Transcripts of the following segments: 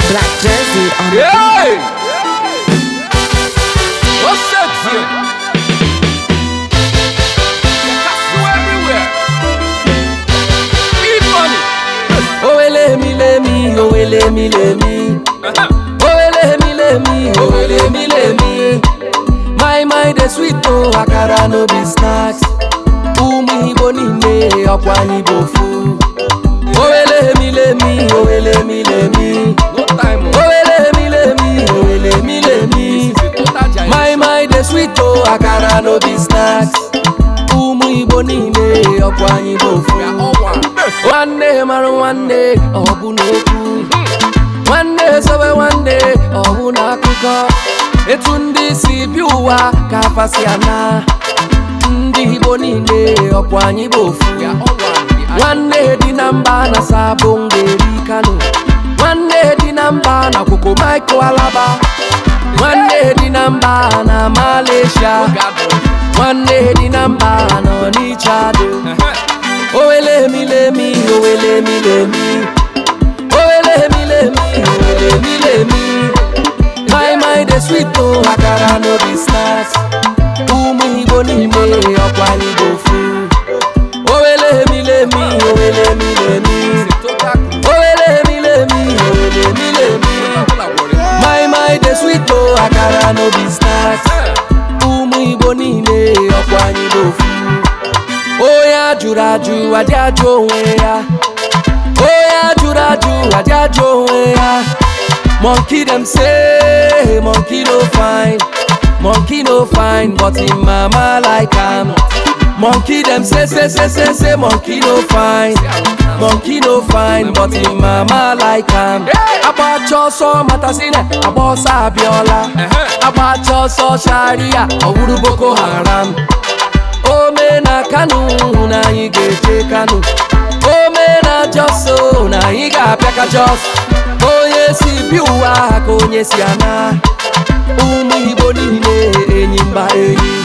Black jersey on the Hey! What's up, here? Castle everywhere. Big money. Oh, let me, oh, let me. Oh, let me. My, the sweet, oh, akara no be snacks. Umi bonine, okwani bofu. Oh, let me, oh, let me. No time. Oh, let me. My, the sweet, oh, akara no be snacks. Umi bonine, okwani bofu. All one. One day, maru one day, obunoku. One day, so one day, obunakuko. Etundi si biuwa kafasiana. Ndi Igbo niile ọkwanyi bofu. One day di namba na sabongeri Kano. One day di namba na Koko Michael Alaba. One day di namba na Malaysia. One day di namba na Onitsha. Oh, let me. Oh, let me. Oh, let me. My, the sweet, oh, akara no be snacks. Umu Igbo niile ọkwani bofu. Oh, let me. Oh, let me. My, the sweet, oh, akara no be snacks. Umu Igbo niile ọkwani bofu. Oh, ya jụrụ ajụ, adị ajụ onwe ya. Oh, ya jụrụ ajụ, adị ajụ onwe ya. Monkey them say, monkey no fine, but in mama like am. Monkey them say, monkey no fine, but in mama like am. Abacho so matasine, abosa abiola. Abacho so sharia, owuru Boko Haram. Ome na Kanu, na igeje Kanu. Ome na Joso, na iga peka Jos. Onye si biuwa ka onye si ana. Umu Igbo niile enyi mba enyi.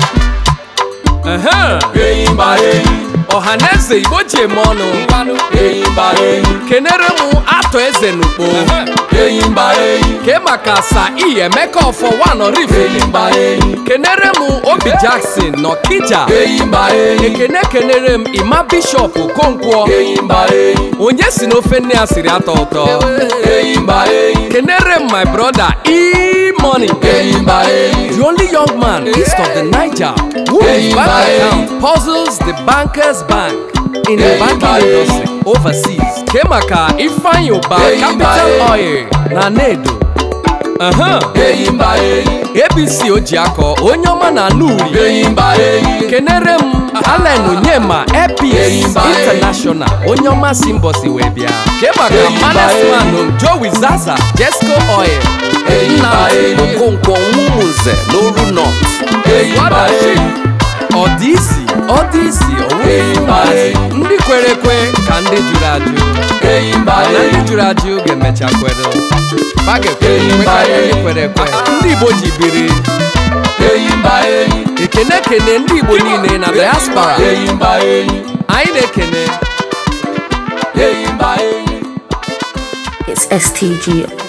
Enyi mba enyi. Ọhaneze Igbo ji eme ọnụ. Enyi mba enyi. Kenere mụ atọ eze n'ukpo. Enyi mba enyi. Ke maka sa iyi Emeka Ọfọwa nọ Rift. Enyi mba enyi. Kenere mụ Obi Jackson nọ Kija. Enyi mba enyi. Kenere m Ima Bishop Okonkwo. Enyi mba enyi. Onye si n'ofe nne ya siri atọ ụtọ. Enyi mba enyi. Kenere m my brother E-Money. Enyi mba enyi. The only young man east of the Niger who his bank account puzzles the bankers bank in the banking industry overseas. Kemaka Ifeanyi Uba Capital Oil na Nedo. Enyi mba enyi. ABC Ojiako onye ọma na Nuri. Enyi mba enyi. Kenere m Allen Onyema Epis International onye ọma si mbosi wee bịa. Kemaka Mannesman Joey Zaza Jesco Oil. Nna Okonkwo Nwumuze n'Oru North. Ọ dị isi ndị kwere ekwe ka ndị jụrụ ajụ. Na ndị jụrụ ajụ ga-emecha kwere. Ba ga-ekwe ka ndị kwere ekwe. Ndị Igbo ji biri. Ekene ndị Igbo niile na diaspora. Anyị na-ekene. It's STG.